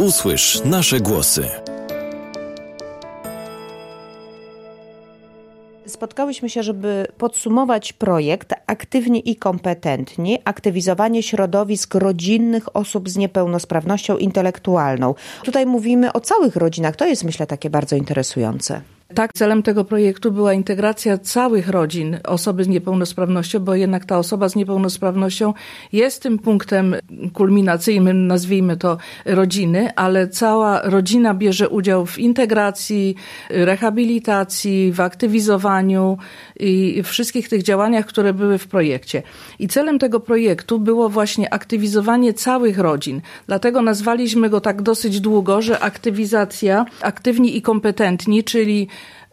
Usłysz nasze głosy. Spotkałyśmy się, żeby podsumować projekt Aktywni i kompetentni. Aktywizowanie środowisk rodzinnych osób z niepełnosprawnością intelektualną. Tutaj mówimy o całych rodzinach. To jest, myślę, takie bardzo interesujące. Tak, celem tego projektu była integracja całych rodzin osoby z niepełnosprawnością, bo jednak ta osoba z niepełnosprawnością jest tym punktem kulminacyjnym, nazwijmy to, rodziny, ale cała rodzina bierze udział w integracji, rehabilitacji, w aktywizowaniu i wszystkich tych działaniach, które były w projekcie. I celem tego projektu było właśnie aktywizowanie całych rodzin. Dlatego nazwaliśmy go tak dosyć długo, że aktywizacja, aktywni i kompetentni, czyli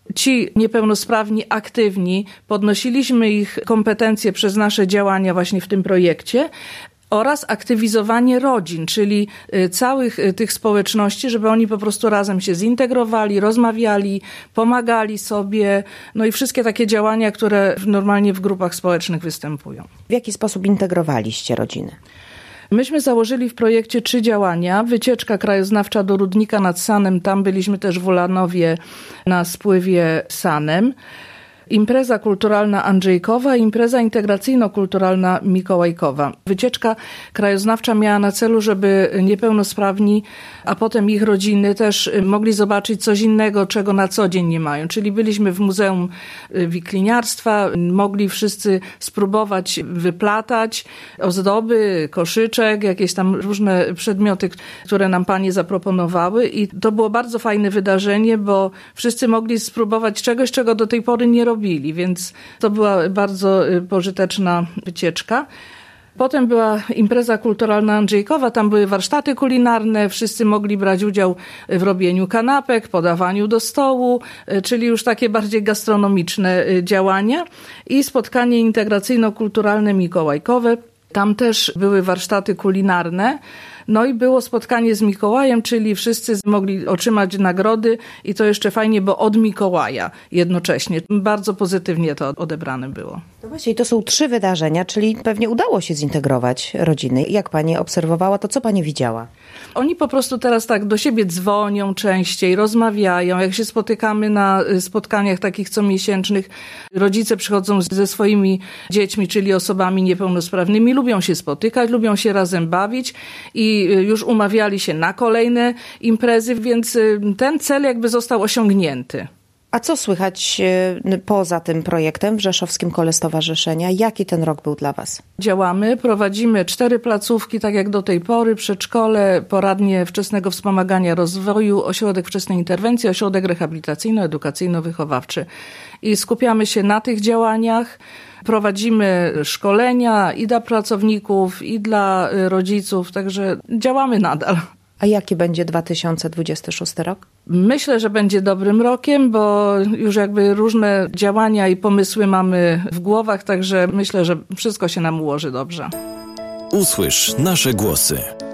ci niepełnosprawni, aktywni, podnosiliśmy ich kompetencje przez nasze działania właśnie w tym projekcie oraz aktywizowanie rodzin, czyli całych tych społeczności, żeby oni po prostu razem się zintegrowali, rozmawiali, pomagali sobie, no i wszystkie takie działania, które normalnie w grupach społecznych występują. W jaki sposób integrowaliście rodziny? Myśmy założyli w projekcie 3 działania. Wycieczka krajoznawcza do Rudnika nad Sanem, tam byliśmy też w Ulanowie na spływie Sanem. Impreza kulturalna Andrzejkowa i impreza integracyjno-kulturalna Mikołajkowa. Wycieczka krajoznawcza miała na celu, żeby niepełnosprawni, a potem ich rodziny też mogli zobaczyć coś innego, czego na co dzień nie mają. Czyli byliśmy w Muzeum Wikliniarstwa, mogli wszyscy spróbować wyplatać ozdoby, koszyczek, jakieś tam różne przedmioty, które nam panie zaproponowały i to było bardzo fajne wydarzenie, bo wszyscy mogli spróbować czegoś, czego do tej pory nie robili, więc to była bardzo pożyteczna wycieczka. Potem była impreza kulturalna Andrzejkowa, tam były warsztaty kulinarne, wszyscy mogli brać udział w robieniu kanapek, podawaniu do stołu, czyli już takie bardziej gastronomiczne działania i spotkanie integracyjno-kulturalne Mikołajkowe. Tam też były warsztaty kulinarne. No i było spotkanie z Mikołajem, czyli wszyscy mogli otrzymać nagrody i to jeszcze fajnie, bo od Mikołaja jednocześnie. Bardzo pozytywnie to odebrane było. No właśnie, to są 3 wydarzenia, czyli pewnie udało się zintegrować rodziny. Jak pani obserwowała, to co pani widziała? Oni po prostu teraz tak do siebie dzwonią częściej, rozmawiają. Jak się spotykamy na spotkaniach takich comiesięcznych, rodzice przychodzą ze swoimi dziećmi, czyli osobami niepełnosprawnymi, lubią się spotykać, lubią się razem bawić i już umawiali się na kolejne imprezy, więc ten cel jakby został osiągnięty. A co słychać poza tym projektem w Rzeszowskim Kole Stowarzyszenia? Jaki ten rok był dla was? Działamy, prowadzimy 4 placówki, tak jak do tej pory, przedszkole, poradnie wczesnego wspomagania rozwoju, ośrodek wczesnej interwencji, ośrodek rehabilitacyjno-edukacyjno-wychowawczy. I skupiamy się na tych działaniach. Prowadzimy szkolenia i dla pracowników, i dla rodziców, także działamy nadal. A jaki będzie 2026 rok? Myślę, że będzie dobrym rokiem, bo już jakby różne działania i pomysły mamy w głowach, także myślę, że wszystko się nam ułoży dobrze. Usłysz nasze głosy.